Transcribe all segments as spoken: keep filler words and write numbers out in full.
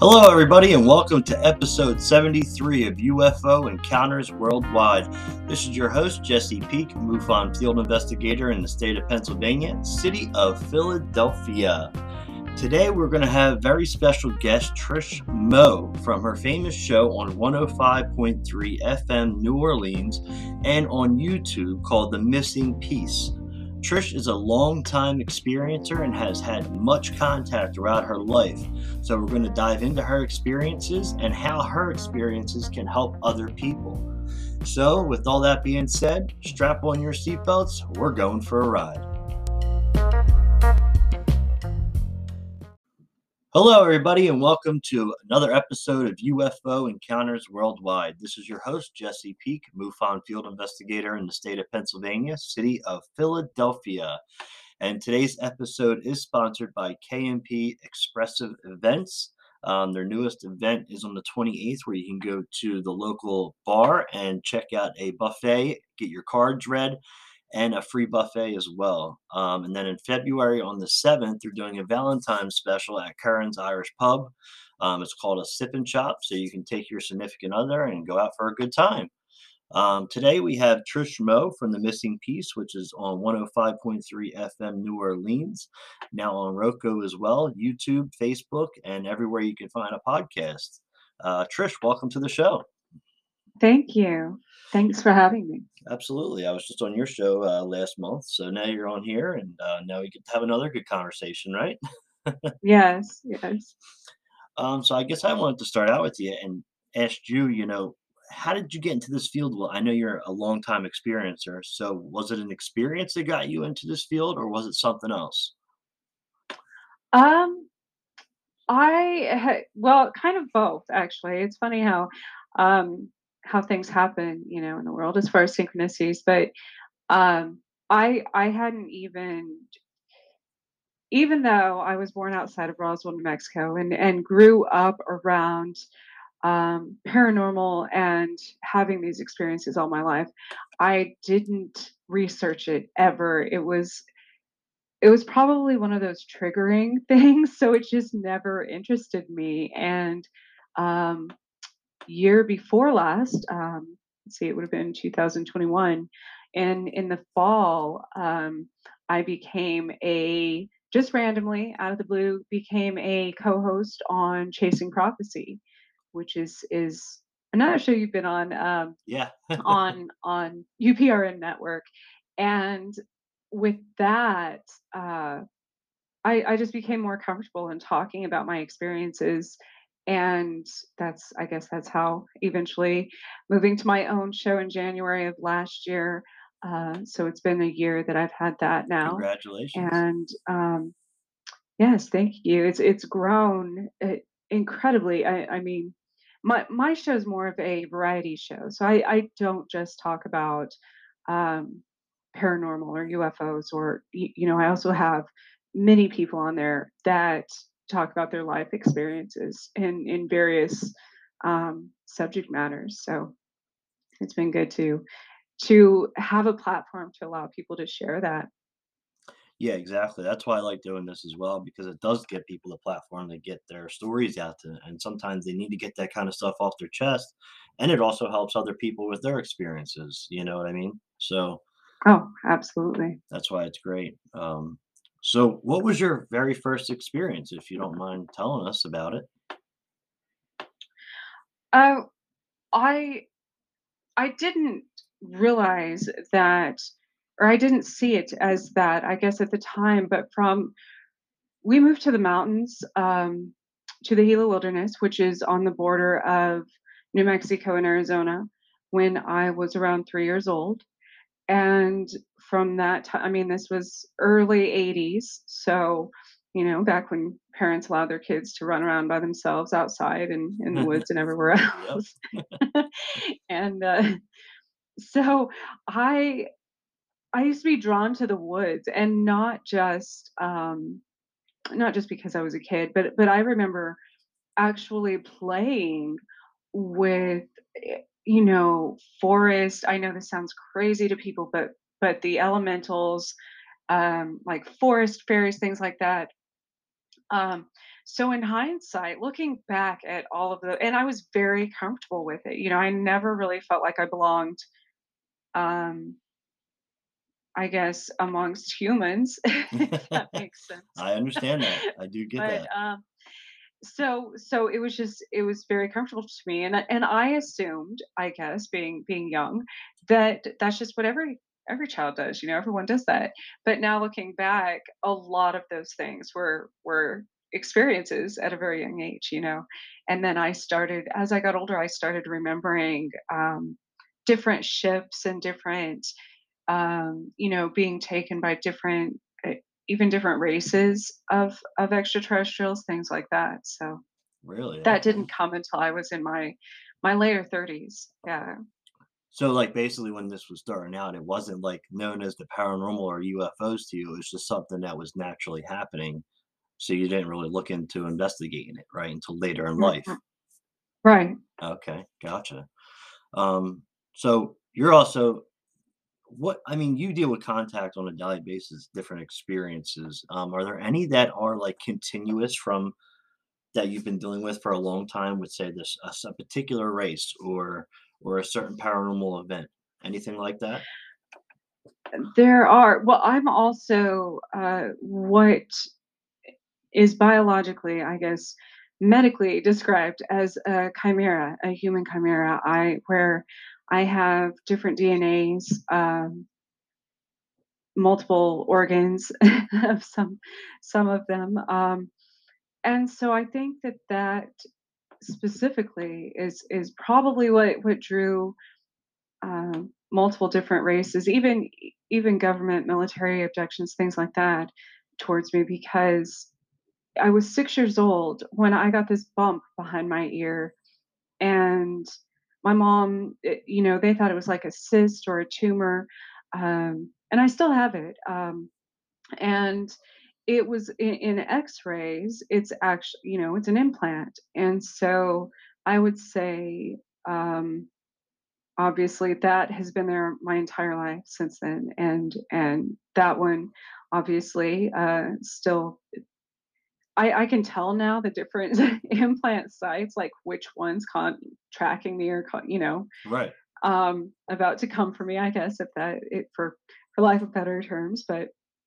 Hello, everybody, and welcome to episode seventy-three of U F O Encounters Worldwide. This is your host, Jesse Peak, MUFON field investigator in the state of Pennsylvania, city of Philadelphia. Today, we're going to have very special guest Trish Moe from her famous show on one oh five point three F M New Orleans and on YouTube called The Missing Piece. Trish is a long-time experiencer and has had much contact throughout her life. So we're going to dive into her experiences and how her experiences can help other people. So with all that being said, strap on your seatbelts. We're going for a ride. Hello, everybody, and welcome to another episode of U F O Encounters Worldwide. This is your host, Jesse Peak, MUFON field investigator in the state of Pennsylvania, city of Philadelphia. And today's episode is sponsored by K M P Expressive Events. Um, their newest event is on the twenty-eighth, where you can go to the local bar and check out a buffet, get your cards read, and a free buffet as well. Um, and then in February on the seventh, they're doing a Valentine's special at Curran's Irish Pub. Um, it's called a Sip and Shop, so you can take your significant other and go out for a good time. Um, today we have Trish Moe from The Missing Piece, which is on one oh five point three F M New Orleans, now on Roku as well, YouTube, Facebook, and everywhere you can find a podcast. Uh, Trish, welcome to the show. Thank you. Thanks for having me. Absolutely. I was just on your show uh, last month, so now you're on here, and uh, now we get to have another good conversation, right? Yes, yes. Um, so I guess I wanted to start out with you and ask you, you know, how did you get into this field? Well, I know you're a long-time experiencer, so was it an experience that got you into this field, or was it something else? Um, I ha- well, kind of both actually. It's funny how um how things happen, you know, in the world as far as synchronicities, but um I I hadn't even even though I was born outside of Roswell, New Mexico and and grew up around um paranormal and having these experiences all my life, I didn't research it ever. It was It was probably one of those triggering things, so it just never interested me, and, um, year before last, um, let's see, it would have been two thousand twenty-one, and in the fall, um, I became a just randomly, out of the blue, became a co-host on Chasing Prophecy, which is is another show you've been on, um, Yeah. on on U P R N network, and with that, uh I, I just became more comfortable in talking about my experiences. And that's, I guess, that's how eventually moving to my own show in January of last year. Uh, so it's been a year that I've had that now. Congratulations. And um, yes, thank you. It's it's grown uh, incredibly. I, I mean, my my show is more of a variety show, so I, I don't just talk about um, paranormal or U F Os, or y- you know, I also have many people on there that talk about their life experiences in in various um, subject matters. So it's been good to to have a platform to allow people to share that. Yeah, exactly. That's why I like doing this as well, because it does give people a platform to get their stories out to, and sometimes they need to get that kind of stuff off their chest. And it also helps other people with their experiences. You know what I mean? So Oh, absolutely. that's why it's great. Um, so, what was your very first experience, if you don't mind telling us about it? Oh, I I didn't realize that, or I didn't see it as that, I guess, at the time, but from we moved to the mountains, um, to the Gila Wilderness, which is on the border of New Mexico and Arizona, when I was around three years old. And from that time, I mean, this was early eighties. So, you know, back when parents allowed their kids to run around by themselves outside and in the woods and everywhere Yep. else. and uh, so I I used to be drawn to the woods, and not just um not just because I was a kid, but but I remember actually playing with eh, you know, forest. I know this sounds crazy to people, but but the elementals, um like forest fairies, things like that. Um So in hindsight, looking back at all of the and I was very comfortable with it, you know, I never really felt like I belonged, um, I guess, amongst humans, if that makes sense. I understand that. I do get But, that. um, so so it was just it was very comfortable to me, and I and I assumed, I guess, being being young, that that's just what every every child does, you know, everyone does that. But now looking back, a lot of those things were were experiences at a very young age, you know. And then I started as I got older, I started remembering um, different ships and different um, you know, being taken by different, uh, even different races of of extraterrestrials, things like that. So Really? that Okay. didn't come until I was in my my later thirties. Yeah. So, like, basically, when this was starting out, it wasn't like known as the paranormal or U F Os to you. It was just something that was naturally happening. So you didn't really look into investigating it, right, until later in Mm, life. mm. Right. Okay, gotcha. Um, so you're also what I mean, you deal with contact on a daily basis, different experiences. Um, are there any that are like continuous from that you've been dealing with for a long time with, say, this a, s- a particular race or or a certain paranormal event? Anything like that? There are well, I'm also uh, what is biologically, I guess, medically described as a chimera, a human chimera. I where I have different D N As, um, multiple organs of some some of them. Um, and so I think that that specifically is is probably what what drew um, multiple different races, even even government, military objections, things like that, towards me because I was six years old when I got this bump behind my ear, and my mom, it, you know, they thought it was like a cyst or a tumor, um, and I still have it. Um, and it was in, in x-rays it's actually, you know, it's an implant. And so I would say, um obviously that has been there my entire life since then, and and that one obviously uh still i i can tell now the different implant sites, like which one's con tracking me or con- you know, Right. um about to come for me, I guess, if that it for for lack of better terms. But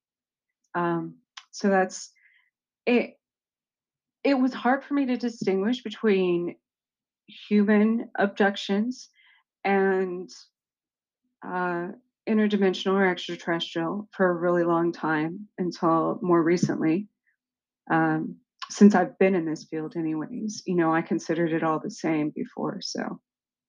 um so that's it. It was hard for me to distinguish between human abductions and uh, interdimensional or extraterrestrial for a really long time until more recently. Um, since I've been in this field, anyways, you know, I considered it all the same before. So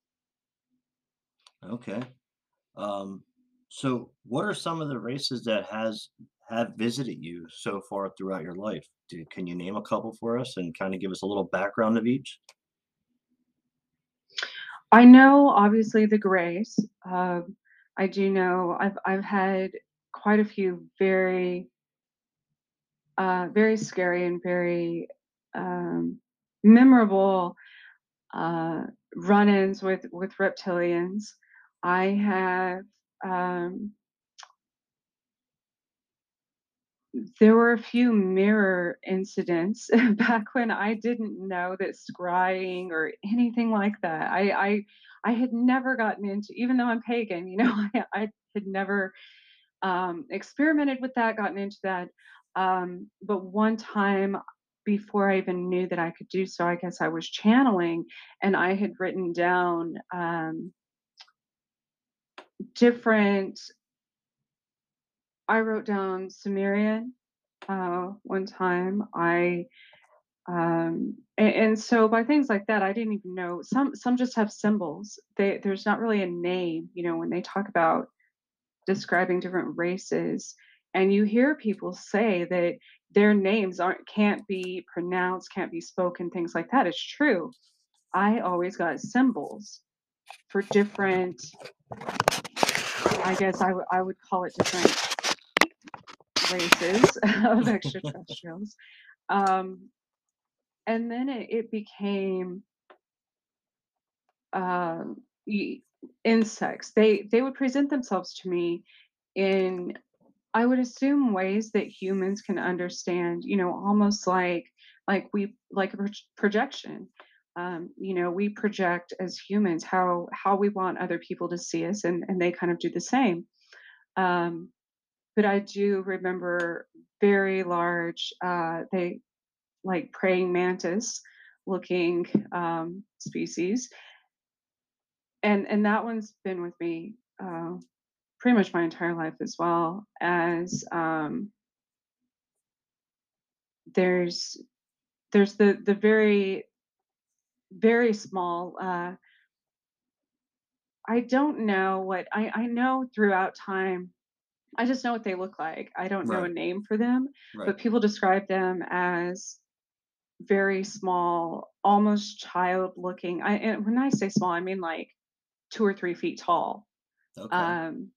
Okay. Um, so what are some of the races that has have visited you so far throughout your life? Do, can you name a couple for us and kind of give us a little background of each? I know, obviously, the Greys. Um, I do know I've I've had quite a few very uh, very scary and very um, memorable uh, run-ins with with reptilians. I have um, there were a few mirror incidents back when I didn't know that scrying or anything like that. I I I had never gotten into, even though I'm pagan, you know, I, I had never um, experimented with that, gotten into that. Um, but one time before I even knew that I could do so, I guess I was channeling, and I had written down um, different. I wrote down Sumerian uh, one time. I um, and, and so by things like that, I didn't even know. Some some just have symbols. They, there's not really a name. You know, when they talk about describing different races, and you hear people say that their names aren't can't be pronounced, can't be spoken, things like that. It's true. I always got symbols for different, I guess I would I would call it different races of extraterrestrials. Um, and then it, it became um, y- insects. They they would present themselves to me in, I would assume, ways that humans can understand, you know, almost like like we like a proj- projection. Um, you know, we project as humans how how we want other people to see us, and and they kind of do the same. Um, but I do remember very large, uh, they like praying mantis looking um, species, and and that one's been with me uh, pretty much my entire life, as well as um, there's there's the the very very small. Uh, I don't know what I I know throughout time. I just know what they look like. I don't know a Right. name for them, Right. but people describe them as very small, almost child looking. I and when I say small, I mean like two or three feet tall. Okay. Um,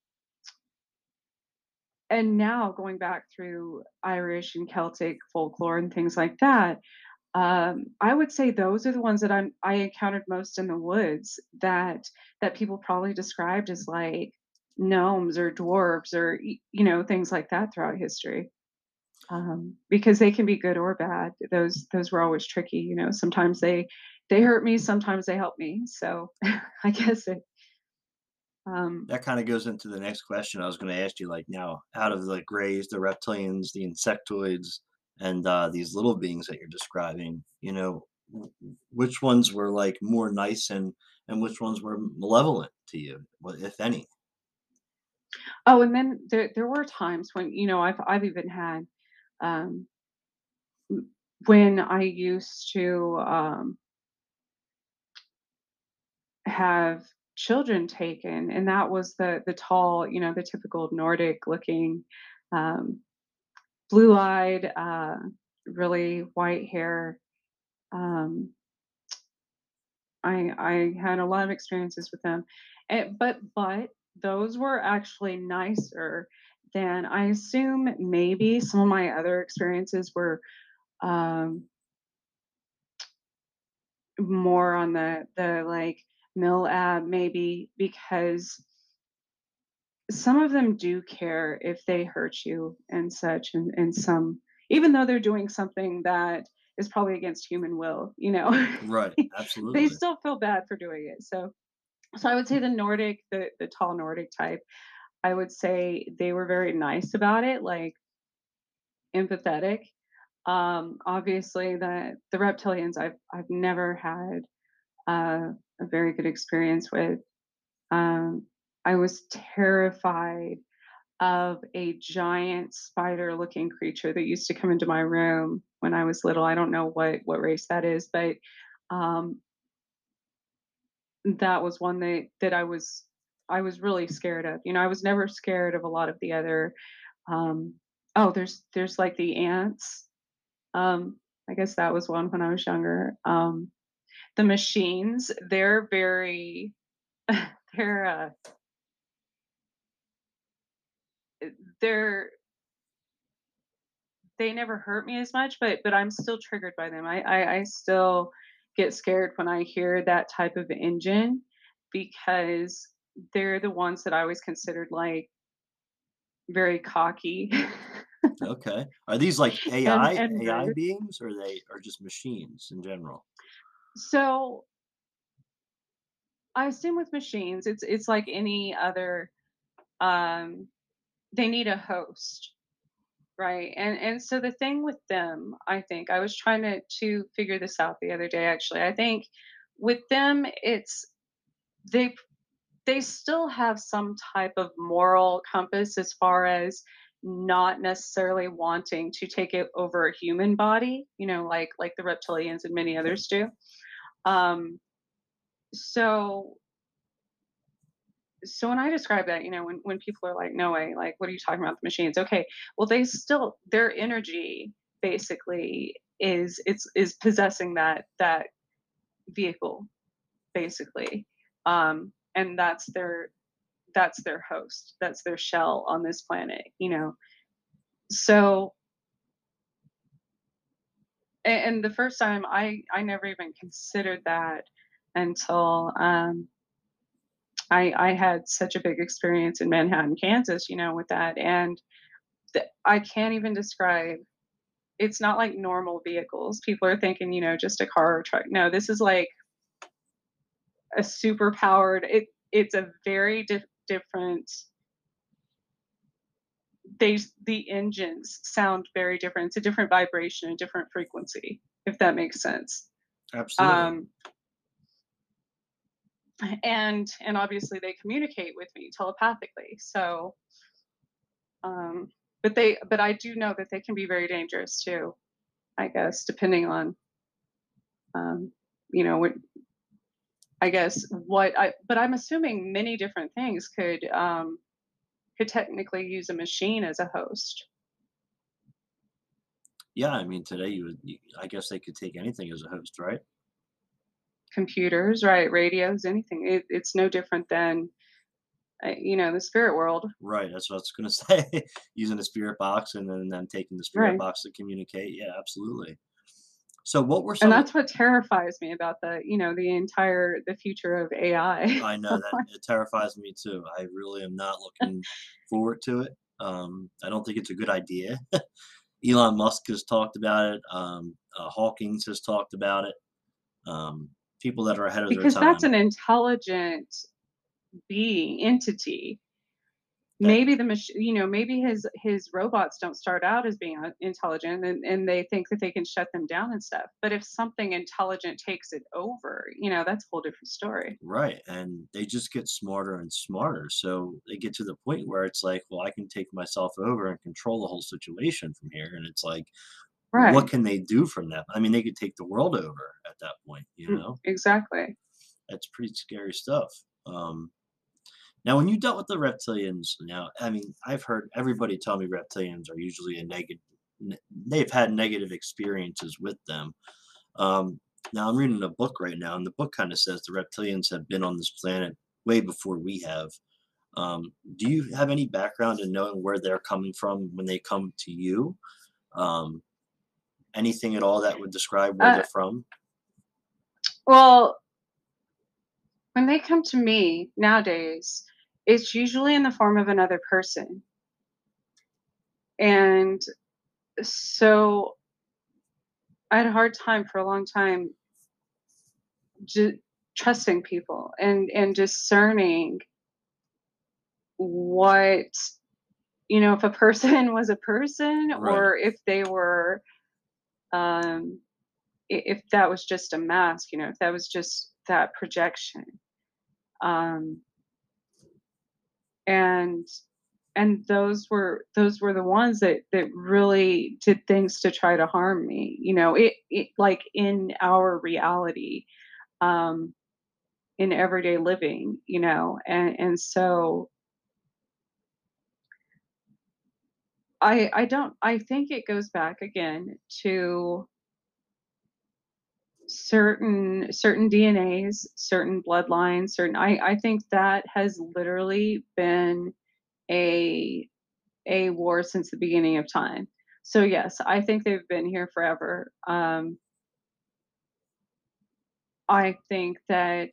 and now going back through Irish and Celtic folklore and things like that, um, I would say those are the ones that I'm I encountered most in the woods that that people probably described as like gnomes or dwarves or y- you know things like that throughout history. Um, because they can be good or bad. Those those were always tricky. You know, sometimes they they hurt me, sometimes they help me. So I guess it. Um, That kind of goes into the next question I was going to ask you. Like now, out of the grays, the reptilians, the insectoids, and uh, these little beings that you're describing, you know, w- which ones were like more nice and and which ones were malevolent to you, wh- if any? oh, and then there there were times when you know I've I've even had um, when I used to um, have children taken, and that was the the tall, you know, the typical Nordic looking, um, blue eyed, uh, really white hair. Um, I I had a lot of experiences with them, and, but but those were actually nicer than I assume. Maybe some of my other experiences were um, more on the the like mill ab, maybe because some of them do care if they hurt you and such, and, and some, even though they're doing something that is probably against human will, you know, Right. they Absolutely. still feel bad for doing it. So, so I would say the Nordic, the the tall Nordic type, I would say they were very nice about it, like empathetic. Um, obviously, the the reptilians, I've I've never had uh, a very good experience with. Um, I was terrified of a giant spider-looking creature that used to come into my room when I was little. I don't know what what race that is, but um, that was one that that I was I was really scared of. You know, I was never scared of a lot of the other. Um, oh, there's there's like the ants. Um, I guess that was one when I was younger. Um, the machines, they're very they're uh, they're they never hurt me as much, but but I'm still triggered by them. I I, I still get scared when I hear that type of engine because they're the ones that I always considered like very cocky Okay. Are these like and A I and A I rude. beings, or they are just machines in general? So I assume with machines, it's it's like any other. Um, they need a host, right? And and so the thing with them, I think I was trying to to figure this out the other day. Actually, I think with them, it's they they still have some type of moral compass as far as not necessarily wanting to take it over a human body, you know, like like the reptilians and many others do. Um, so so when I describe that, you know, when when people are like, "No way," like, "What are you talking about the machines?" Okay, well, they still their energy basically is it's is possessing that that vehicle basically, um, and that's their that's their host, that's their shell on this planet, you know. So, and, and the first time I I never even considered that until um, I I had such a big experience in Manhattan, Kansas, you know, with that, and th- I can't even describe. it's not like normal vehicles. People are thinking, you know, just a car or truck. No, this is like a super powered. It it's a very dif- different. They the engines sound very different. It's a different vibration, a different frequency, if that makes sense. Absolutely. Um, and and obviously they communicate with me telepathically. So, um, but they but I do know that they can be very dangerous too. I guess depending on um, you know what I guess what I but I'm assuming many different things could um, could technically use a machine as a host. Yeah, I mean, today you would you I guess they could take anything as a host, right? Computers, right? Radios, anything. It, it's no different than uh, you know the spirit world, Right, that's what I was gonna say. Using the spirit box and then them taking the spirit right? box to communicate. Yeah, absolutely. So what were And some of that's what terrifies me about the you know the entire the future of A I. I know that it terrifies me too. I really am not looking forward to it. Um, I don't think it's a good idea. Elon Musk has talked about it. Um, uh, Hawkins has talked about it. Um, People that are ahead of their Because that's time. an intelligent being entity. That Maybe the mach- you know maybe his his robots don't start out as being uh, intelligent, and, and they think that they can shut them down and stuff, but if something intelligent takes it over, you know that's a whole different story. right, and they just get smarter and smarter. So they get to the point where it's like, well, I can take myself over and control the whole situation from here. And it's like, what Right. can they do from that? I mean, they could take the world over at that point. You Mm, know, exactly. that's pretty scary stuff. Um, Now, when you dealt with the reptilians, now, I mean, I've heard everybody tell me reptilians are usually a negative, they've had negative experiences with them. Um, Now, I'm reading a book right now, and the book kind of says the reptilians have been on this planet way before we have. Um, do you have any background in knowing where they're coming from when they come to you? Um, Anything at all that would describe where uh, they're from? well, when they come to me nowadays, it's usually in the form of another person, and so I had a hard time for a long time ju- trusting people and and discerning what you know if a person was a person Right, or if they were um i- if that was just a mask, you know if that was just that projection, um and and those were those were the ones that that really did things to try to harm me, you know it, it like in our reality, um in everyday living, you know and and so I I don't I think it goes back again to certain certain D N As, certain bloodlines, certain I I think that has literally been a a war since the beginning of time. So yes, I think they've been here forever. Um, I think that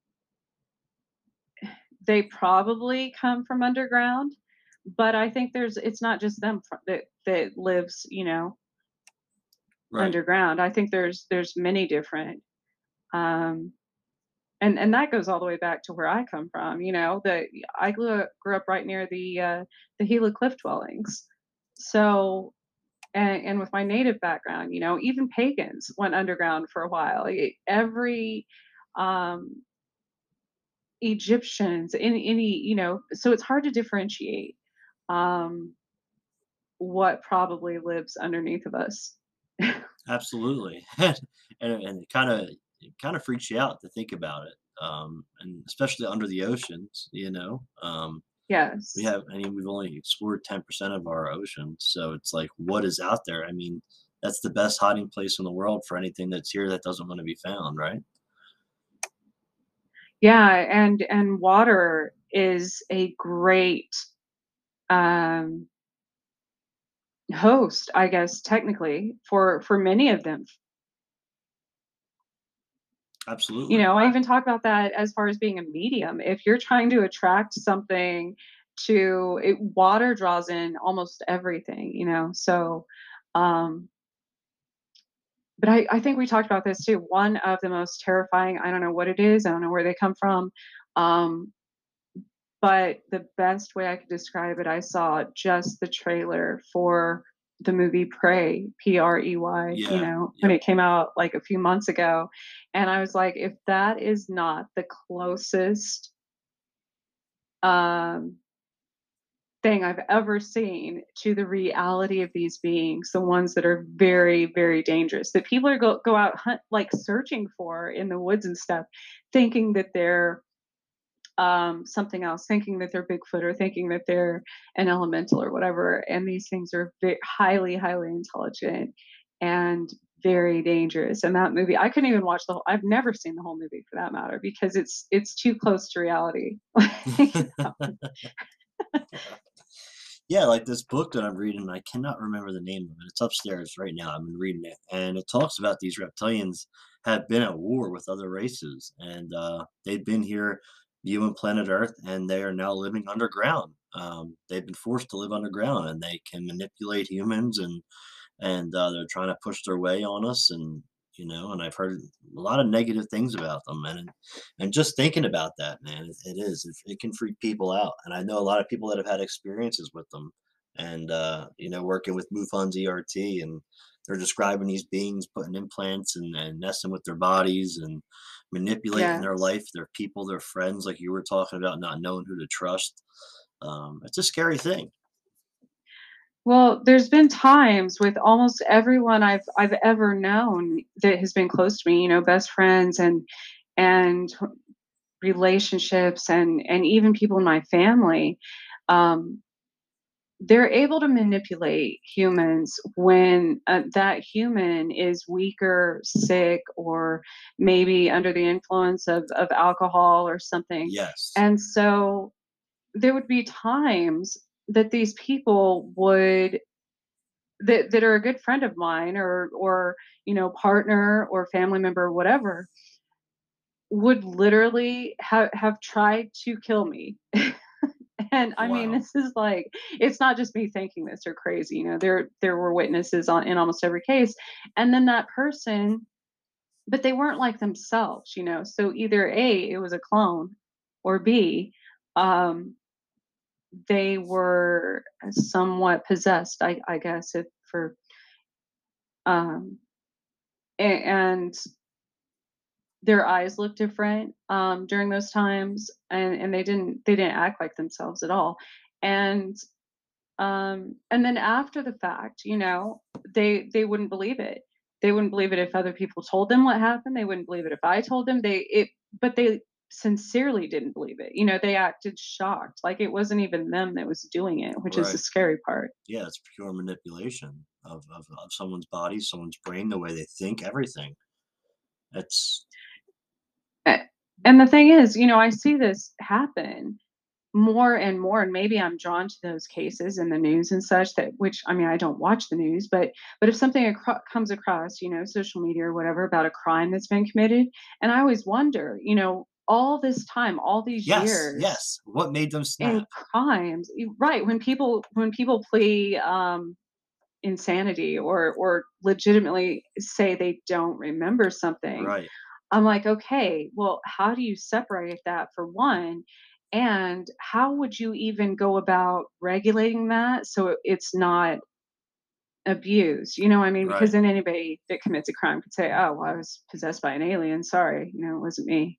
they probably come from underground, but I think there's it's not just them fr- that that lives, you know, right. underground. I think there's there's many different um and and that goes all the way back to where I come from. You know, the I grew up, grew up right near the uh, the Gila cliff dwellings, so and, and with my native background, you know, even pagans went underground for a while. E- Every um, Egyptians, any any you know, so it's hard to differentiate um, what probably lives underneath of us. Absolutely. And and it kinda it kinda freaks you out to think about it, um, and especially under the oceans, you know? Um, we Yes. have I mean, we've only explored ten percent of our oceans, so it's like, what is out there? I mean, that's the best hiding place in the world for anything that's here that doesn't wanna be found, right? Yeah, and and water is a great um host, I guess, technically, for for many of them. You Absolutely. know, I even talk about that as far as being a medium. If you're trying to attract something to it, water draws in almost everything, you know. So, um but I I think we talked about this too. One of the most terrifying, I don't know what it is, I don't know where they come from, um, but the best way I could describe it, I saw just the trailer for the movie Prey, P R E Y, you Yeah. know, when Yep. it came out like a few months ago, and I was like, if that is not the closest, um, thing I've ever seen to the reality of these beings, the ones that are very, very dangerous, that people are go go out hunt like searching for in the woods and stuff, thinking that they're um, something else, thinking that they're Bigfoot or thinking that they're an elemental or whatever. And these things are ve- highly, highly intelligent and very dangerous. And that movie, I couldn't even watch the whole. I've never seen the whole movie for that matter because it's it's too close to reality. You know? Yeah, like this book that I'm reading, I cannot remember the name of it. It's upstairs right now. I've been reading it, and it talks about these reptilians have been at war with other races, and uh, they've been here viewing planet Earth, and they are now living underground. Um, they've been forced to live underground, and they can manipulate humans, and and uh, they're trying to push their way on us, and you know, and I've heard a lot of negative things about them, and and just thinking about that, man, it, it is it, it can freak people out, and I know a lot of people that have had experiences with them, and uh, you know, working with MUFON's E R T, and they're describing these beings putting implants and, and messing with their bodies and manipulating their Yes. life, their people, their friends, like you were talking about, not knowing who to trust. Um, it's a scary thing. Well, there's been times with almost everyone I've I've ever known that has been close to me, you know, best friends and and relationships and and even people in my family. Um, they're able to manipulate humans when uh, that human is weaker, sick, or maybe under the influence of of alcohol or something. Yes. And so there would be times that these people would that that are a good friend of mine or or you know partner or family member or whatever would literally have have tried to kill me. And I mean, Wow. this is like, it's not just me thinking this or crazy, you know, there there were witnesses on in almost every case. And then that person, but they weren't like themselves, you know. So either A, it was a clone, or B, um, they were somewhat possessed, I, I guess, if for um a- and their eyes looked different um during those times, and and they didn't they didn't act like themselves at all. And Um, and then after the fact, you know, they they wouldn't believe it. They wouldn't believe it if other people told them what happened. They wouldn't believe it if I told them. They it but they sincerely didn't believe it. You know, they acted shocked, like it wasn't even them that was doing it, which is the Right. scary part. Yeah, it's pure manipulation of, of, of someone's body, someone's brain, the way they think, everything. It's A- And the thing is, you know, I see this happen more and more, and maybe I'm drawn to those cases in the news and such, that which I mean I don't watch the news, but but if something acro- comes across, you know, social media or whatever, about a crime that's been committed, and I always wonder, you know, all this time, all these yes, years yes. What made them in snap? crimes, y- right, when people when people plea um insanity or or legitimately say they don't remember something, Right, I'm like, okay, well, how do you separate that for one? And how would you even go about regulating that so it- it's not abused? You know, what I mean, because right. then anybody that commits a crime could say, oh, well, I was possessed by an alien. Sorry, you know, it wasn't me.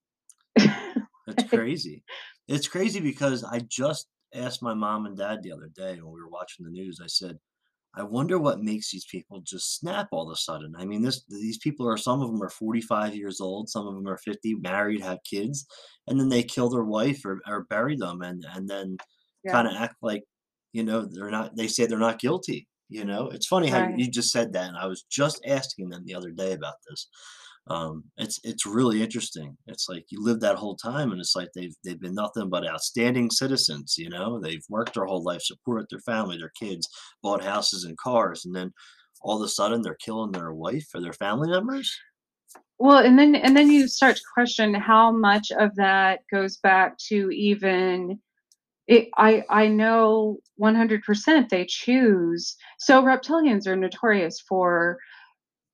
It's crazy. It's crazy because I just asked my mom and dad the other day when we were watching the news. I said, I wonder what makes these people just snap all of a sudden. I mean, this these people are, some of them are forty-five years old, some of them are fifty, married, have kids, and then they kill their wife or, or bury them, and and then kind Yeah, of act like, you know, they're not, they say they're not guilty. You know, it's funny how you, right. you just said that, and I was just asking them the other day about this. Um, it's it's really interesting. It's like you live that whole time, and it's like they've they've been nothing but outstanding citizens. You know, they've worked their whole life, supported their family, their kids, bought houses and cars, and then all of a sudden they're killing their wife or their family members. Well, and then and then you start to question how much of that goes back to even It I I know one hundred percent they choose. So reptilians are notorious for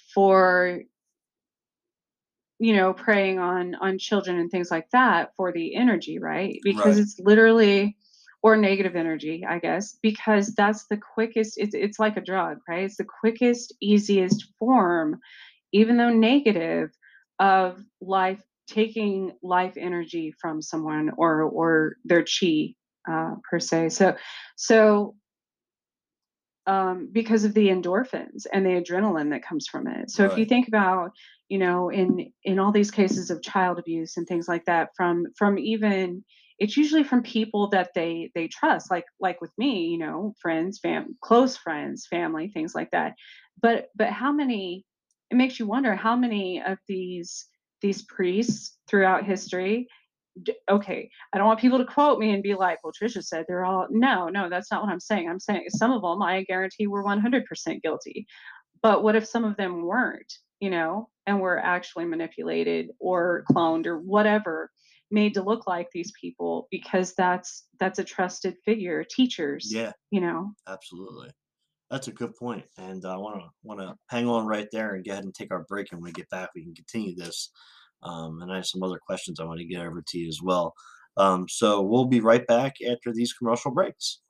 for you know, preying on on children and things like that for the energy, right? Because Right. it's literally or negative energy, I guess, because that's the quickest it's it's like a drug, right? It's the quickest, easiest form, even though negative, of life taking life energy from someone or or their chi uh, per se. So so um, because of the endorphins and the adrenaline that comes from it. So if you Right. think about, you know, in in all these cases of child abuse and things like that, from from even it's usually from people that they they trust, like like with me, you know, friends, fam, close friends, family, things like that. But but how many? It makes you wonder how many of these these priests throughout history d- okay, I don't want people to quote me and be like, well, Trisha said they're all, no, no, that's not what I'm saying. I'm saying some of them, I guarantee, were one hundred percent guilty. But what if some of them weren't, you know, and were actually manipulated or cloned or whatever, made to look like these people because that's that's a trusted figure, teachers, Yeah, you know. absolutely. That's a good point, and I want to want to hang on right there and go ahead and take our break. And when we get back, we can continue this. Um, and I have some other questions I want to get over to you as well. Um, so we'll be right back after these commercial breaks.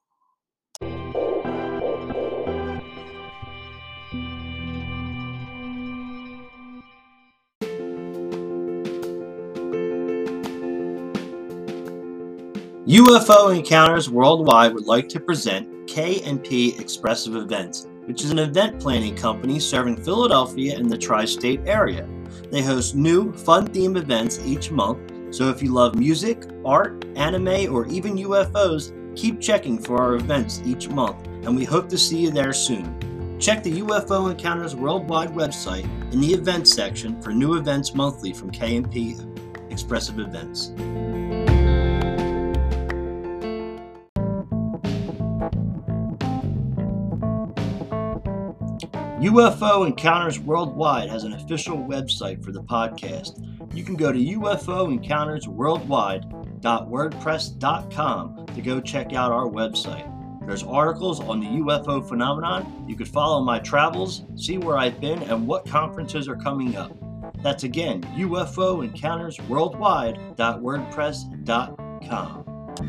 U F O Encounters Worldwide would like to present K and P Expressive Events, which is an event planning company serving Philadelphia and the tri-state area. They host new, fun-themed events each month, so if you love music, art, anime, or even U F Os, keep checking for our events each month, and we hope to see you there soon. Check the U F O Encounters Worldwide website in the events section for new events monthly from K and P Expressive Events. U F O Encounters Worldwide has an official website for the podcast. You can go to U F O Encounters Worldwide dot wordpress dot com to go check out our website. There's articles on the U F O phenomenon. You could follow my travels, see where I've been, and what conferences are coming up. That's again, U F O Encounters Worldwide dot wordpress dot com.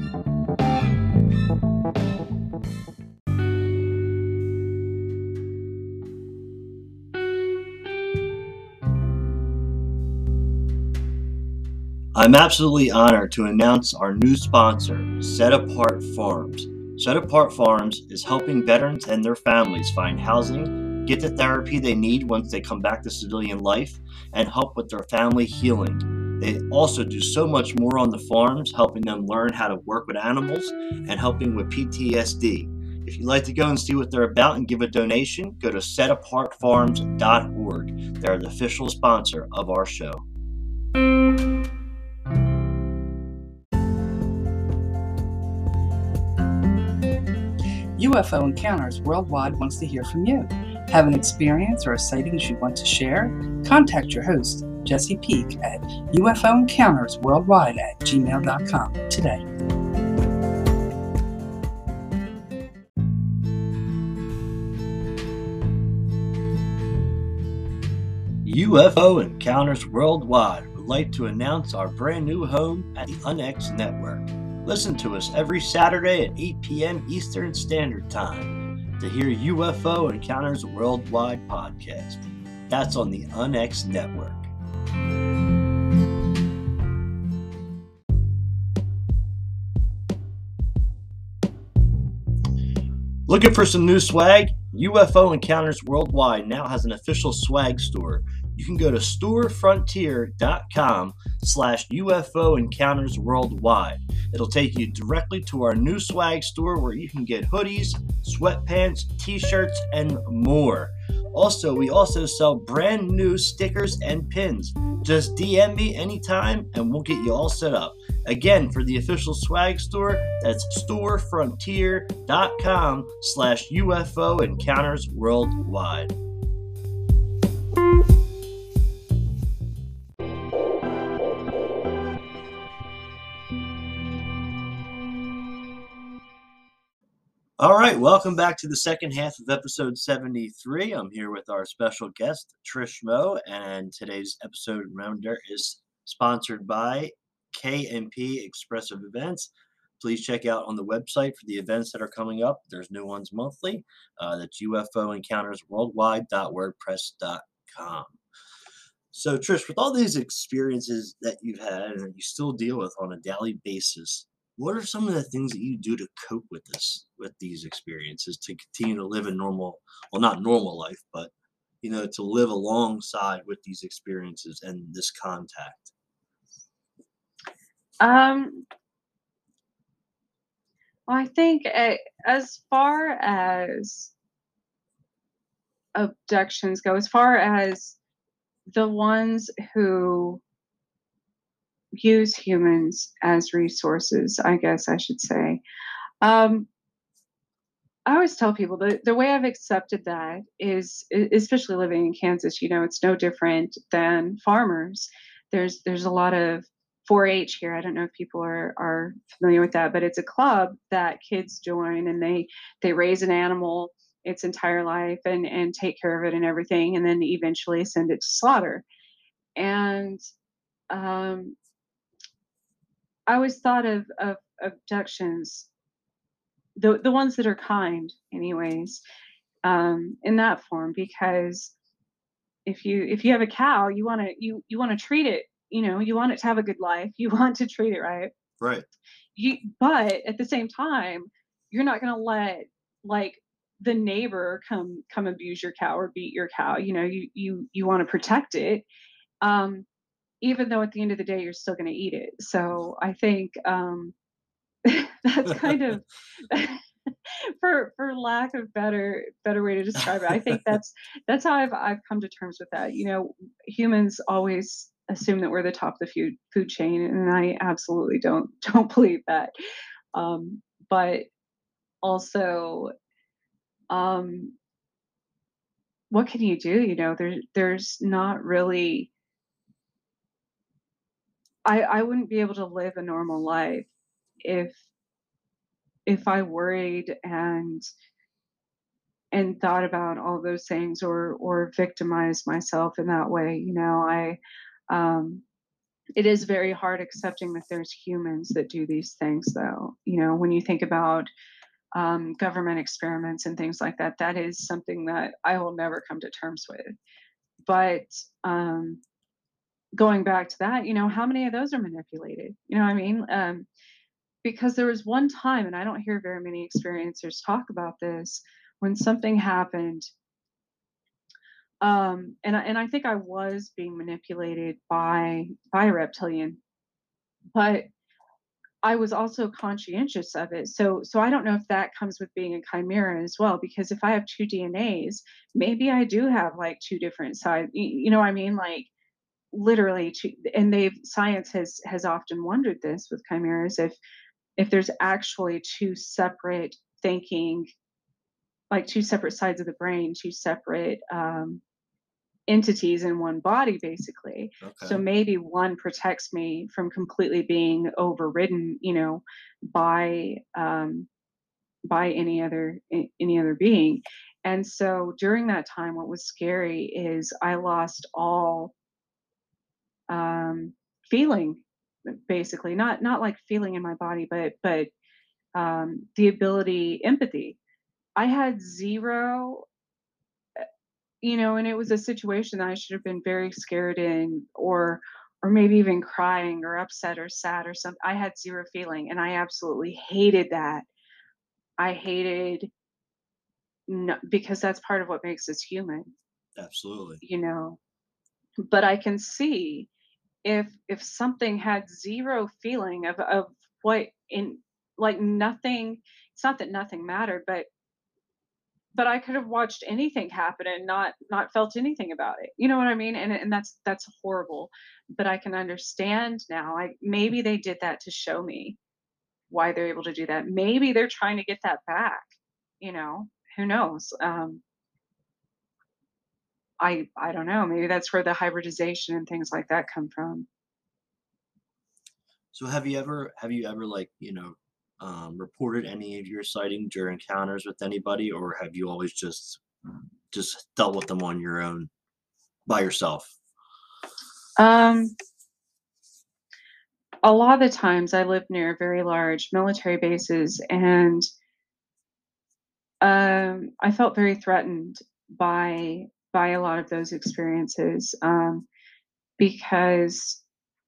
I'm absolutely honored to announce our new sponsor, Set Apart Farms. Set Apart Farms is helping veterans and their families find housing, get the therapy they need once they come back to civilian life, and help with their family healing. They also do so much more on the farms, helping them learn how to work with animals and helping with P T S D. If you'd like to go and see what they're about and give a donation, go to set apart farms dot org. They're the official sponsor of our show. U F O Encounters Worldwide wants to hear from you. Have an experience or a sightings you want to share? Contact your host, Jesse Peak, at U F O Encounters Worldwide at gmail dot com today. U F O Encounters Worldwide would like to announce our brand new home at the UNX Network. Listen to us every Saturday at eight p.m. Eastern Standard Time to hear U F O Encounters Worldwide podcast. That's on the UNX Network. Looking for some new swag? U F O Encounters Worldwide now has an official swag store. You can go to storefrontier dot com slash U F O Encounters Worldwide. It'll take you directly to our new swag store where you can get hoodies, sweatpants, t-shirts, and more. Also, we also sell brand new stickers and pins. Just D M me anytime and we'll get you all set up. Again, for the official swag store, that's storefrontier dot com slash U F O Encounters Worldwide. All right, welcome back to the second half of episode seventy-three. I'm here with our special guest, Trish Moe, and today's episode, remember, is sponsored by K M P Expressive Events. Please check out on the website for the events that are coming up. There's new ones monthly. Uh, that's U F O Encounters Worldwide dot wordpress dot com. So, Trish, with all these experiences that you've had and that you still deal with on a daily basis, what are some of the things that you do to cope with this, with these experiences, to continue to live a normal, well, not normal life, but you know, to live alongside with these experiences and this contact? Um, well, I think a as far as abductions go, as far as the ones who use humans as resources, I guess I should say, um, I always tell people that the way I've accepted that is, e especially living in Kansas, you know, it's no different than farmers. There's there's a lot of four H here. I don't know if people are are familiar with that, but it's a club that kids join, and they they raise an animal its entire life and and take care of it and everything, and then eventually send it to slaughter. And um, I always thought of of abductions, the the ones that are kind, anyways, um, in that form, because if you if you have a cow, you want to you you want to treat it, you know, you want it to have a good life, you want to treat it right. Right. You but at the same time, you're not going to let, like, the neighbor come come abuse your cow or beat your cow. You know, you you you want to protect it, um even though at the end of the day you're still going to eat it. So I think, um that's kind of for for lack of better better way to describe it. I think that's that's how I've I've come to terms with that. You know, humans always assume that we're the top of the food food chain, and I absolutely don't don't believe that. Um, but also, um, what can you do? You know, there's there's not really. I I wouldn't be able to live a normal life if if I worried and and thought about all those things, or or victimized myself in that way. You know, I um it is very hard accepting that there's humans that do these things, though. You know, when you think about um, government experiments and things like that, that is something that I will never come to terms with. But um going back to that, you know, how many of those are manipulated? You know what I mean? Um because there was one time, and I don't hear very many experiencers talk about this, when something happened. Um, and I and I think I was being manipulated by by a reptilian, but I was also conscientious of it. So so I don't know if that comes with being a chimera as well, because if I have two D N As, maybe I do have like two different sides. You, you know what I mean? Like literally two, and they've science has has often wondered this with chimeras, if if there's actually two separate thinking, like two separate sides of the brain, two separate um entities in one body, basically. So Okay. maybe one protects me from completely being overridden, you know, by um by any other a- any other being. And so during that time, what was scary is I lost all um feeling, basically, not not like feeling in my body, but but um the ability, empathy. I had zero, you know, and it was a situation that I should have been very scared in, or or maybe even crying or upset or sad or something. I had zero feeling, and I absolutely hated that. I hated, no, because that's part of what makes us human, Absolutely. you know. But I can see, if if something had zero feeling of of what in, like, nothing, it's not that nothing mattered, but but I could have watched anything happen and not not felt anything about it. You know what I mean? And and that's that's horrible. But I can understand now. I maybe they did that to show me why they're able to do that. Maybe they're trying to get that back. You know, who knows? Um, I I don't know. Maybe that's where the hybridization and things like that come from. So have you ever have you ever like, you know, um, reported any of your sightings or encounters with anybody, or have you always just just dealt with them on your own by yourself? Um, a lot of the times I lived near very large military bases, and um, I felt very threatened by by a lot of those experiences, um, because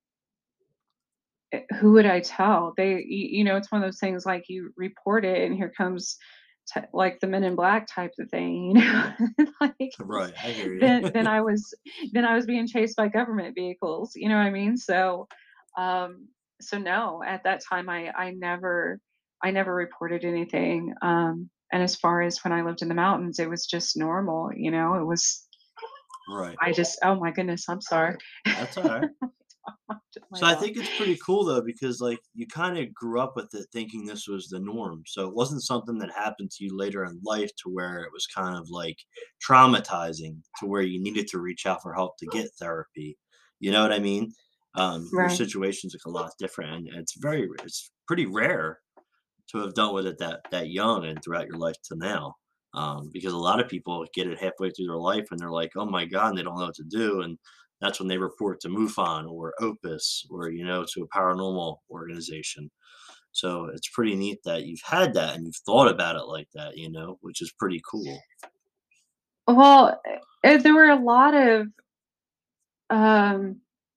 eh, who would I tell? They, you, you know, it's one of those things like you report it, and here comes t- like the Men in Black type of thing, you know. Like Right, I hear you. then, then I was, then I was being chased by government vehicles. You know what I mean? So, um, so no, at that time, I, I never, I never reported anything. Um, and as far as when I lived in the mountains, it was just normal. You know, it was. Right. I just, oh my goodness, I'm sorry. That's all right. My So I dog. think it's pretty cool though, because like you kind of grew up with it thinking this was the norm. So it wasn't something that happened to you later in life to where it was kind of like traumatizing to where you needed to reach out for help to get therapy. You know what I mean? Um, your Right. situation's like a lot different, and it's very, it's pretty rare to have dealt with it that that young and throughout your life to now. Um, because a lot of people get it halfway through their life and they're like, "Oh my god," and they don't know what to do, and that's when they report to MUFON or Opus or you know to a paranormal organization. So it's pretty neat that you've had that and you've thought about it like that, you know, which is pretty cool. Well, eh, there were a lot of, um,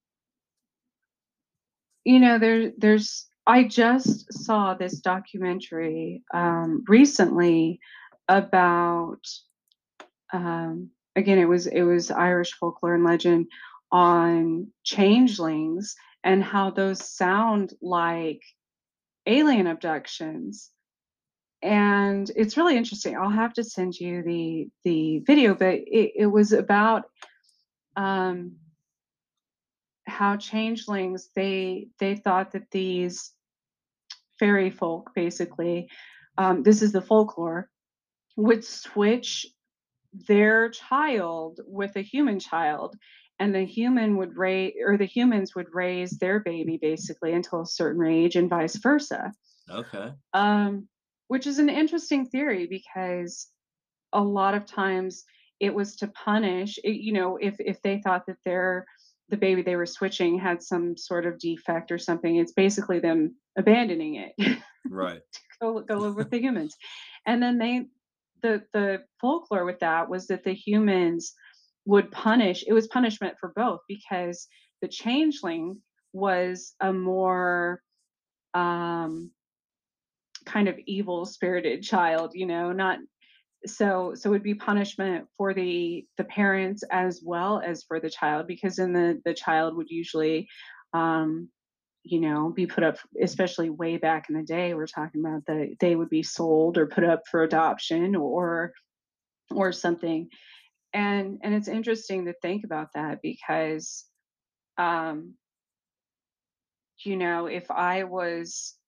you know, there, there's. I just saw this documentary um, recently about. Um, again, it was it was Irish folklore and legend on changelings and how those sound like alien abductions. And it's really interesting. I'll have to send you the the video, but it, it was about um, how changelings they they thought that these fairy folk basically, um, this is the folklore, would switch their child with a human child, and the human would raise or the humans would raise their baby basically until a certain age and vice versa. Okay. um, which is an interesting theory because a lot of times it was to punish it, you know, if if they thought that their the baby they were switching had some sort of defect or something, it's basically them abandoning it. Right. go go live with the humans. And then they the the folklore with that was that the humans would punish, it was punishment for both because the changeling was a more um kind of evil spirited child, you know, not so so it would be punishment for the the parents as well as for the child because then the the child would usually um you know, be put up, especially way back in the day. We're talking about that they would be sold or put up for adoption or or something. And and it's interesting to think about that because um, you know, if I was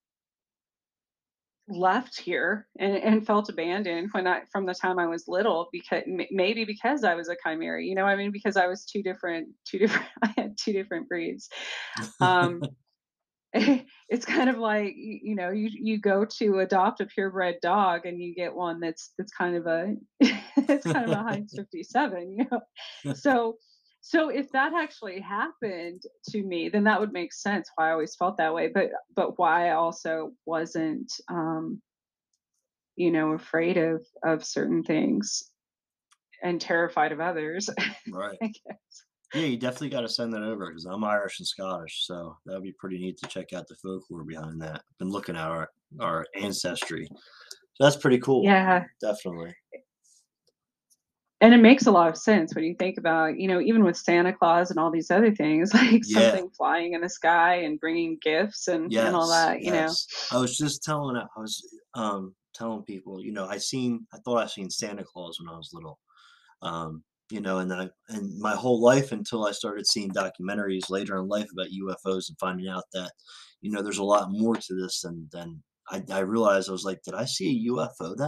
left here and, and felt abandoned when I from the time I was little because m- maybe because I was a chimera, you know, I mean, because I was two different, two different, I had two different breeds. Um, it's kind of like y- you know you you go to adopt a purebred dog and you get one that's that's kind of a it's kind of a Heinz fifty-seven, you know. So so if that actually happened to me, then that would make sense why I always felt that way. But but why I also wasn't um, you know, afraid of of certain things and terrified of others. Right. I guess. Yeah, you definitely got to send that over because I'm Irish and Scottish, so that would be pretty neat to check out the folklore behind that. Been looking at our our ancestry, so that's pretty cool. Yeah. Definitely. And it makes a lot of sense when you think about, you know, even with Santa Claus and all these other things, like Yeah. something flying in the sky and bringing gifts and and all Yes. that, you know. Yes. I was just telling I was um telling people, you know, I seen I thought I seen Santa Claus when I was little. Um, you know, and I and my whole life until I started seeing documentaries later in life about U F Os and finding out that, you know, there's a lot more to this than than I, I realized I was like, did I see a U F O that night?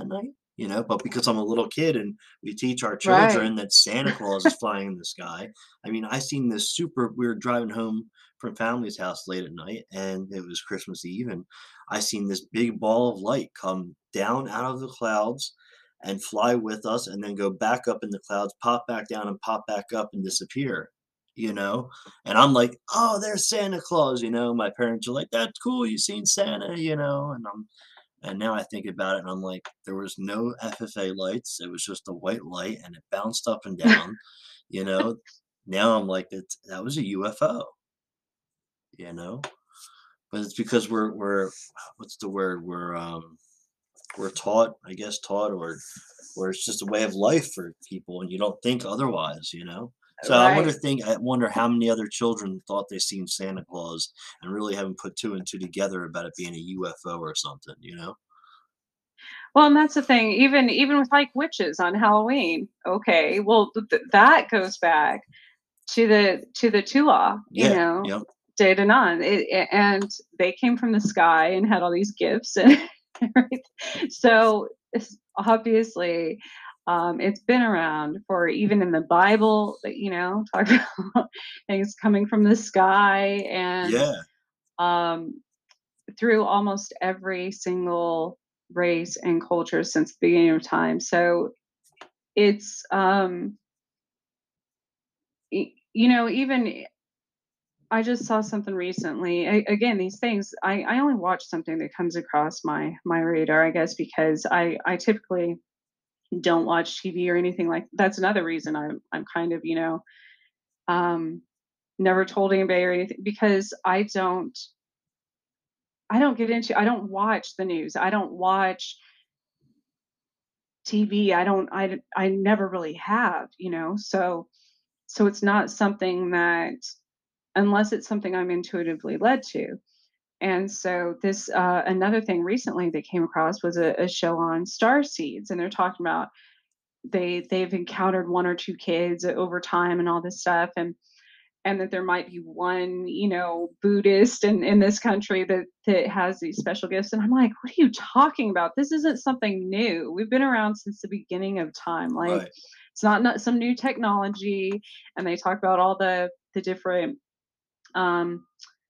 you know, but because I'm a little kid and we teach our Right. children that Santa Claus is flying in the sky. I mean, I seen this super we were driving home from family's house late at night and it was Christmas Eve and I seen this big ball of light come down out of the clouds and fly with us and then go back up in the clouds, pop back down and pop back up and disappear, you know? And I'm like, "Oh, there's Santa Claus," you know? My parents are like, "That's cool, you seen Santa," you know? And I'm and now I think about it and I'm like, there was no F F A lights. It was just a white light and it bounced up and down, you know? Now I'm like, it's, that was a U F O, you know? But it's because we're we're what's the word? We're um we're taught, I guess taught or or it's just a way of life for people and you don't think otherwise, you know? So I wonder Right. think I wonder how many other children thought they seen Santa Claus and really haven't put two and two together about it being a U F O or something, you know? Well, and that's the thing, even even with, like, witches on Halloween, okay, well, th th that goes back to the to the Tula, you Yeah, know, yep. De Danann, it a and they came from the sky and had all these gifts and everything. So, it's obviously, um, it's been around for even in the Bible, that, you know, talk about things coming from the sky and, Yeah, um, through almost every single race and culture since the beginning of time. So it's um y- you know, even I just saw something recently. I, again, these things I, I only watch something that comes across my my radar, I guess, because I I typically don't watch T V or anything like that's another reason I'm I'm kind of, you know, um never told anybody or anything because I don't I don't get into I don't watch the news. I don't watch T V. I don't I d I never really have, you know? So so it's not something that unless it's something I'm intuitively led to. And so this uh, another thing recently that came across was a, a show on star seeds, and they're talking about they they've encountered one or two kids over time and all this stuff, and and that there might be one, you know, Buddhist in, in this country that that has these special gifts. And I'm like, what are you talking about? This isn't something new. We've been around since the beginning of time. Like right. it's not, not some new technology. And they talk about all the the different um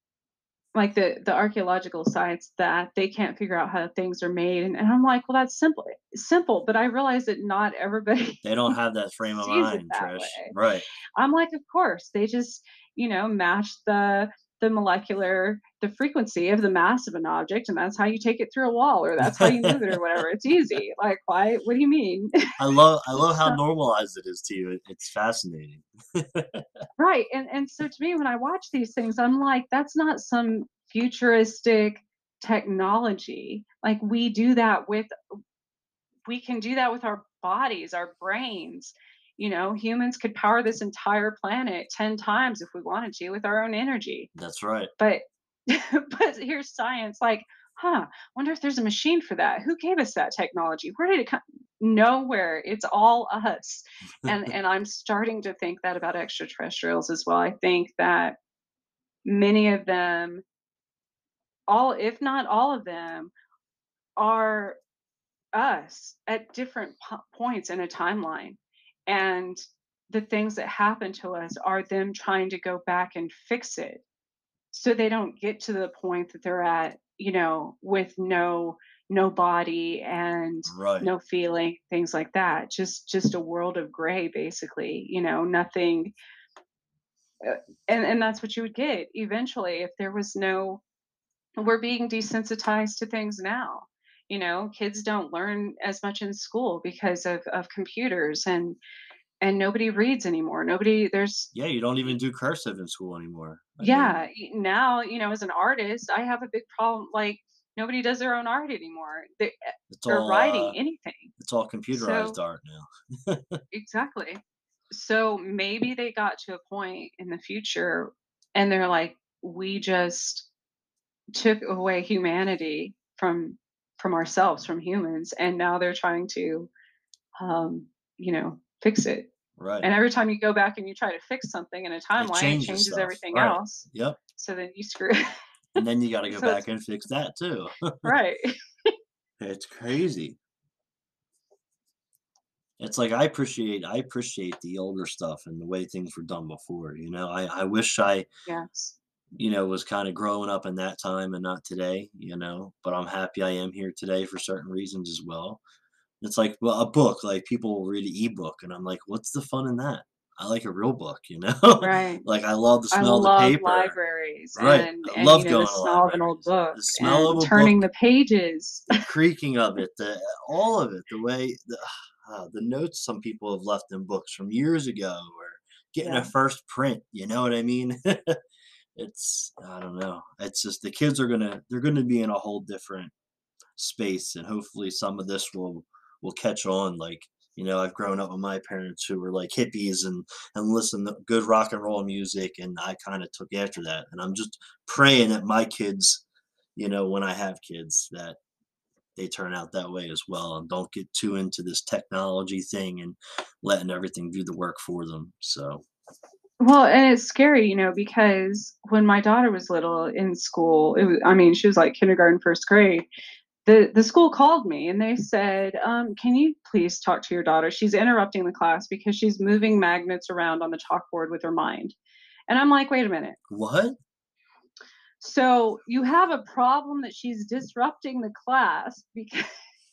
like the the archaeological sites that they can't figure out how things are made. And, and I'm like, well, that's simple simple, but I realize that not everybody They don't have that frame of sees it mind, that Trish. way. Right. I'm like, of course, they just, you know, match the the molecular the frequency of the mass of an object, and that's how you take it through a wall, or that's how you move it, or whatever. It's easy. Like, why? What do you mean? I love I love how So, normalized it is to you. It, it's fascinating. right, and and so to me, when I watch these things, I'm like, that's not some futuristic technology. Like we do that with we can do that with our bodies, our brains. You know, humans could power this entire planet ten times if we wanted to with our own energy. That's right. But but here's science like, huh, wonder if there's a machine for that. Who gave us that technology? Where did it come? Nowhere. It's all us. And and I'm starting to think that about extraterrestrials as well. I think that many of them, all if not all of them, are us at different po- points in a timeline. And the things that happen to us are them trying to go back and fix it so they don't get to the point that they're at, you know, with no no body and Right. no feeling, things like that. Just just a world of gray, basically. You know, nothing. Uh, and and that's what you would get eventually if there was no. We're being desensitized to things now. You know, kids don't learn as much in school because of of computers and and nobody reads anymore. Nobody there's Yeah, you don't even do cursive in school anymore. I yeah, mean, y- now, you know, as an artist, I have a big problem. Like, nobody does their own art anymore. They, eh, it's or all writing uh anything. it's all computerized So, art now. exactly. So maybe they got to a point in the future and they're like, we just took away humanity from from ourselves, from humans, and now they're trying to, um, you know, fix it. Right. And every time you go back and you try to fix something in a It timeline, it changes changes stuff. everything Right. else. Yep. So then you screw. And then you gotta go So it's back and fix that too. right. It's crazy. It's like I appreciate I appreciate the older stuff and the way things were done before, you know? I I wish I, Yes. you know, was kinda growing up in that time and not today, you know? But I'm happy I am here today for certain reasons as well. It's like, well, a book, like, people will read an ebook, and I'm like, "What's the fun in that?" I like a real book, you know? Right. Like, I love the I smell of the love paper. libraries Right, and I and, you love know, the going to smell of an old libraries. book The smell and of a book, turning the pages. the creaking of it, the all of it, the way the uh, the notes some people have left in books from years ago or getting a Yeah. first print, you know what I mean? It's I don't know. It's just the kids are gonna they're gonna be in a whole different space, and hopefully some of this will will catch on. Like, you know, I've grown up with my parents who were like hippies and and listened to good rock and roll music, and I kind of took after that. And I'm just praying that my kids, you know, when I have kids, that they turn out that way as well and don't get too into this technology thing and letting everything do the work for them. So Well, and it's scary, you know, because when my daughter was little in school, it was, I mean, she was like kindergarten, first grade. The the school called me and they said, um, "Can you please talk to your daughter? She's interrupting the class because she's moving magnets around on the chalkboard with her mind." And I'm like, "Wait a minute. what? So you have a problem that she's disrupting the class because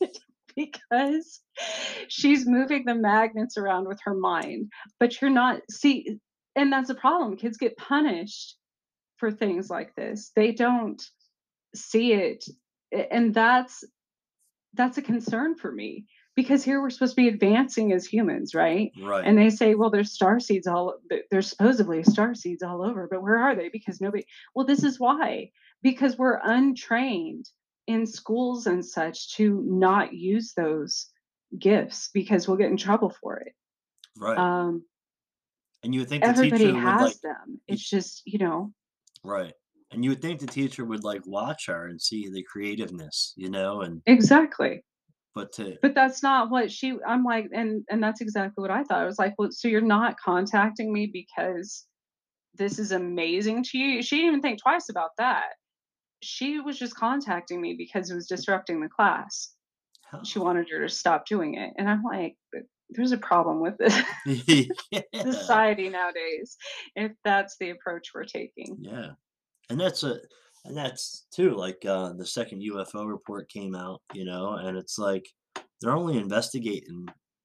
because she's moving the magnets around with her mind, but you're not see, and that's a problem. Kids get punished for things like this. They don't see it, a- and that's that's a concern for me because here we're supposed to be advancing as humans, right? Right, And they say, well, there's star seeds all th- there's supposedly star seeds all over, but where are they? Because nobody. Well, this is why, because we're untrained in schools and such to not use those gifts because we'll get in trouble for it. right. Um, And you would think the Everybody teacher would like has them. y- It's just, you know, right. And you would think the teacher would like watch her and see the creativeness, you know, and exactly. but to But that's not what she I'm like, and and that's exactly what I thought. I was like, "Well, so you're not contacting me because this is amazing to you?" She didn't even think twice about that. She was just contacting me because it was disrupting the class. She how wanted her to stop doing it, and I'm like, "But there's a problem with this yeah, society nowadays if that's the approach we're taking." yeah. And that's a and that's too like uh the second U F O report came out, you know, and it's like they're only investigating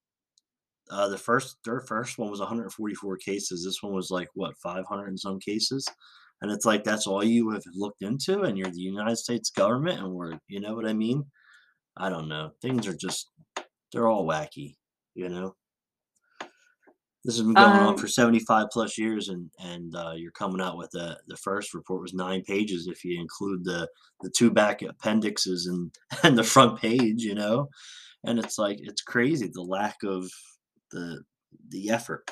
uh the first their first one was one hundred forty-four cases. This one was like what, five hundred and some cases. And it's like that's all you have looked into and you're the United States government and we're, you know what I mean? I don't know. Things are just they're all wacky, you know. This has been going on for Um, seventy-five plus years, and and uh, you're coming out with the the first report was nine pages if you include the the two back appendixes and and the front page, you know. And it's like it's crazy the lack of the the effort.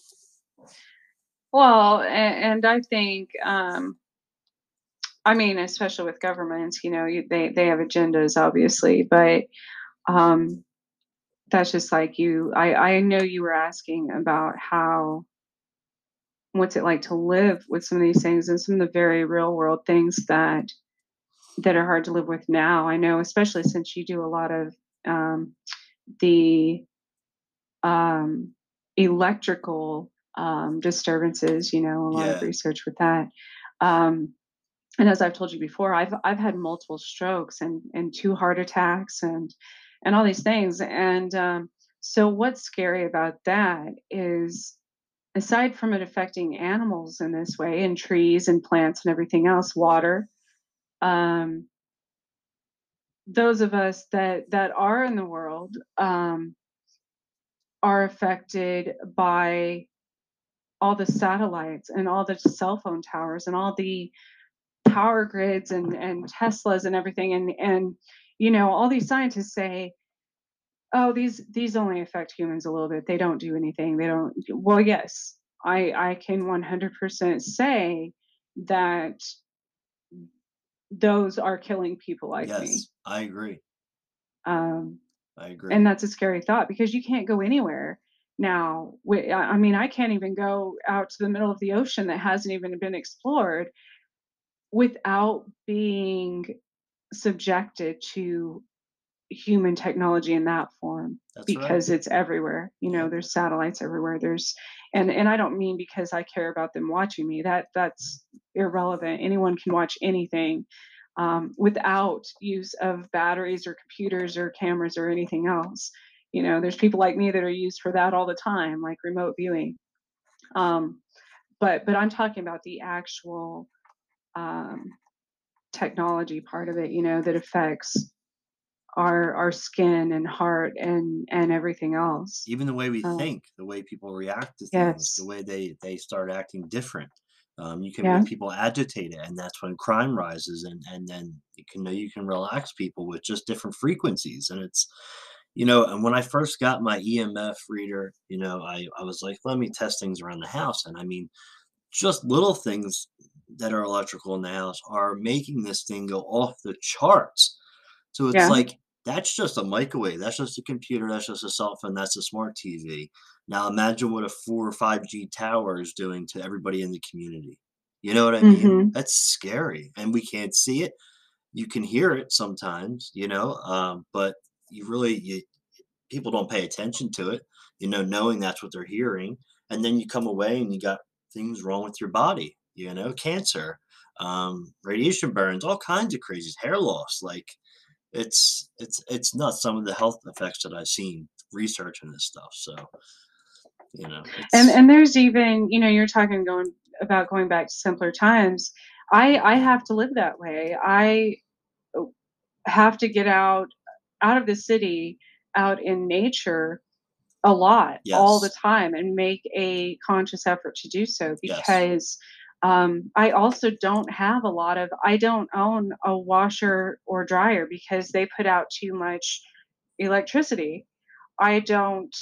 well, and, and I think, um, I mean, especially with governments, you know, you, they they have agendas, obviously, but um, that's just like you. I I know you were asking about how what's it like to live with some of these things and some of the very real world things that that are hard to live with now. I know, especially since you do a lot of um, the um, electrical um, disturbances. You know, a lot of Yeah, research with that. Um, and as I've told you before, I've I've had multiple strokes and and two heart attacks and and all these things. And um, so what's scary about that is aside from it affecting animals in this way and trees and plants and everything else, water, um, those of us that that are in the world um, are affected by all the satellites and all the cell phone towers and all the power grids and and Teslas and everything and and you know all these scientists say, oh, these these only affect humans a little bit, they don't do anything, they don't. Well, yes, i i can one hundred percent say that those are killing people like me. yes, I agree. um I agree. and that's a scary thought because you can't go anywhere now. Wi- i I mean, I can't even go out to the middle of the ocean that hasn't even been explored without being subjected to human technology in that form That's right. because it's everywhere. You know, Yep. there's satellites everywhere. There's and and I don't mean because I care about them watching me. That that's irrelevant. Anyone can watch anything um, without use of batteries or computers or cameras or anything else. You know, there's people like me that are used for that all the time, like remote viewing. Um, but but I'm talking about the actual um, technology part of it. You know, that affects our our skin and heart and and everything else. Even the way we Um, think, the way people react to things, the yes. way they they start acting different. Um, you can Yeah. make people agitated, and that's when crime rises, and and then you can you can relax people with just different frequencies, and it's you know. And when I first got my E M F reader, you know, I I was like, let me test things around the house, and I mean, just little things that are electrical in the house are making this thing go off the charts. So it's Yeah. like, that's just a microwave, that's just a computer, that's just a cell phone, that's a smart T V. Now imagine what a four or five G tower is doing to everybody in the community. You know what I mean? Mhm. That's scary, and we can't see it. You can hear it sometimes, you know, um, but you really you people don't pay attention to it, you know, knowing that's what they're hearing. And then you come away and you got things wrong with your body, you know, cancer, um, radiation burns, all kinds of crazy hair loss. Like it's it's it's nuts some of the health effects that I've seen researching this stuff. So, you know, And it's and there's even, you know, you're talking going about going back to simpler times. I I have to live that way. I oh, have to get out out of the city, out in nature a lot all the yes, time and make a conscious effort to do so yes. because um, I also don't have a lot of I don't own a washer or dryer because they put out too much electricity. I don't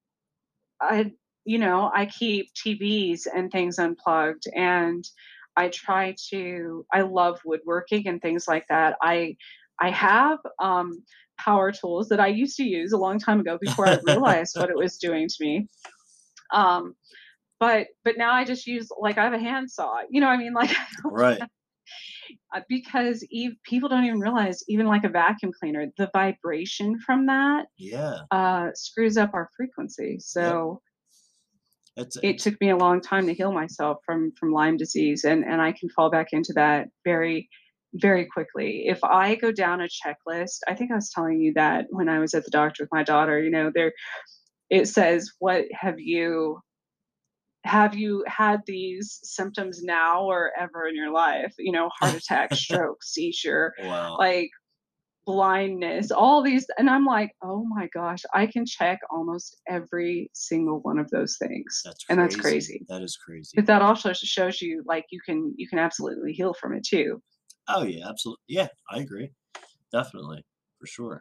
I you know, I keep T Vs and things unplugged and I try to I love woodworking and things like that. I I have um power tools that I used to use a long time ago before I realized what it was doing to me. Um but but now I just use like I have a handsaw. You know what I mean? Like Right. uh, because ev- people don't even realize even like a vacuum cleaner, the vibration from that Yeah. uh screws up our frequency. Yep. So It's it it's took me a long time to heal myself from from Lyme disease, and and I can fall back into that very very quickly. If I go down a checklist, I think I was telling you that when I was at the doctor with my daughter, you know, there it says, "What have you have you had these symptoms now or ever in your life?" You know, heart attack, stroke, seizure, wow. like blindness, all these and I'm like, "Oh my gosh, I can check almost every single one of those things." That's And that's crazy. crazy. That is crazy. But that also sh shows you, like, you can you can absolutely heal from it too. Oh yeah, absolutely. Yeah, I agree. Definitely. For sure.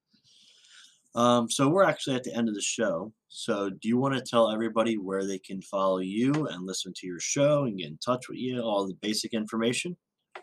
Um, so we're actually at the end of the show. So do you want to tell everybody where they can follow you and listen to your show and get in touch with you, all the basic information?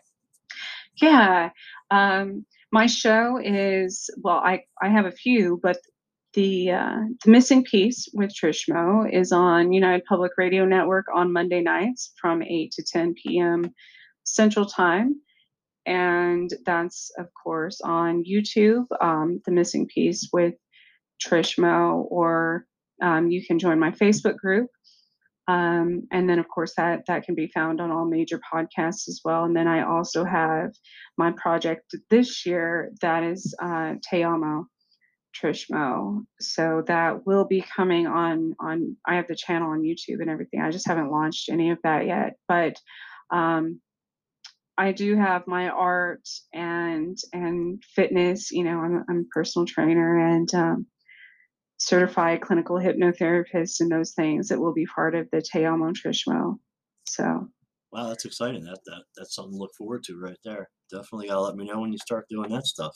Yeah, um, my show is well, I I have a few, but the, uh, The Missing Piece with Trish Mo is on United Public Radio Network on Monday nights from eight to ten p m Central Time, and that's, of course, on YouTube, um, The Missing Piece with Trish Mo, or, um, you can join my Facebook group. Um, and then, of course, that that can be found on all major podcasts as well. And then I also have my project this year that is uh, Te Amo Trishmo. So that will be coming on on. I have the channel on YouTube and everything. I just haven't launched any of that yet, but um, I do have my art and and fitness. You know, I'm I'm a personal trainer and um, certified clinical hypnotherapist and those things that will be part of the Te Amo Trishmo. So Wow, that's exciting. That that that's something to look forward to right there. Definitely gotta let me know when you start doing that stuff.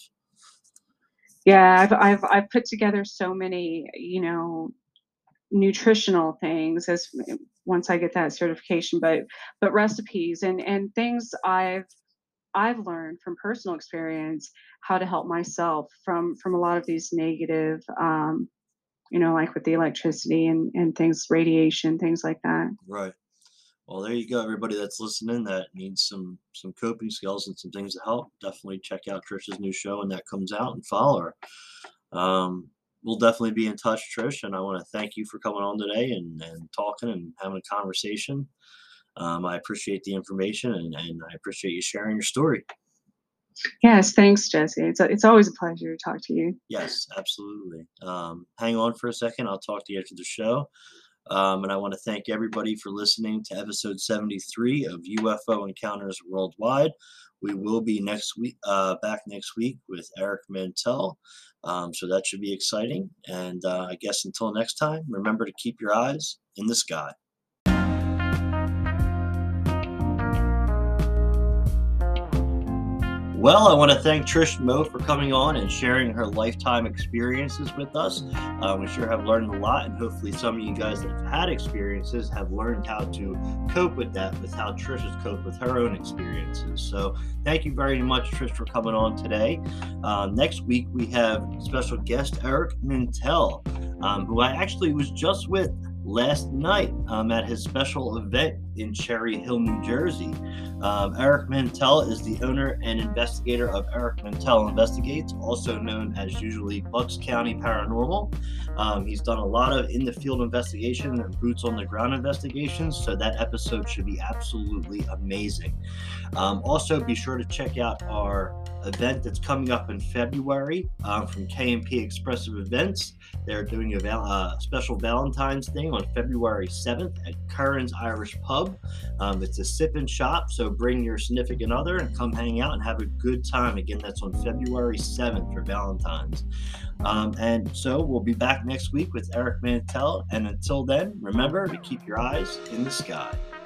yeah, I've I've I've put together so many, you know, nutritional things as once I get that certification, but but recipes and and things I've I've learned from personal experience how to help myself from from a lot of these negative um, you know, like with the electricity and and things, radiation, things like that. Right. Well, there you go, everybody that's listening that needs some some coping skills and some things to help. Definitely check out Trisha's new show when that comes out and follow her. Um, we'll definitely be in touch, Trish, and I want to thank you for coming on today and, and talking and having a conversation. Um, I appreciate the information and, and I appreciate you sharing your story. Yes, thanks, Jesse. It's a, it's always a pleasure to talk to you. Yes, absolutely. Um, hang on for a second. I'll talk to you after the show. Um, and I want to thank everybody for listening to episode seventy-three of U F O Encounters Worldwide. We will be next week, uh, back next week with Eric Mantell. Um, so that should be exciting. And uh, I guess until next time, remember to keep your eyes in the sky. Well, I want to thank Trish Moe for coming on and sharing her lifetime experiences with us. Uh, we sure have learned a lot, and hopefully some of you guys that have had experiences have learned how to cope with that, with how Trish has coped with her own experiences. So thank you very much, Trish, for coming on today. Um, next week, we have special guest Eric Mantell, um, who I actually was just with last night um, at his special event in Cherry Hill, New Jersey. Um, Eric Mantell is the owner and investigator of Eric Mantell Investigates, also known as usually Bucks County Paranormal. Um, he's done a lot of in-the-field investigation and boots-on-the-ground investigations, so that episode should be absolutely amazing. Um, also, be sure to check out our event that's coming up in February um, from K M P Expressive Events. They're doing a val- uh, special Valentine's thing on February seventh at Curran's Irish Pub. Um, it's a sip and shop, so bring your significant other and come hang out and have a good time. Again, that's on February seventh for Valentine's. Um, and so we'll be back next week with Eric Mantell. And until then, remember to keep your eyes in the sky.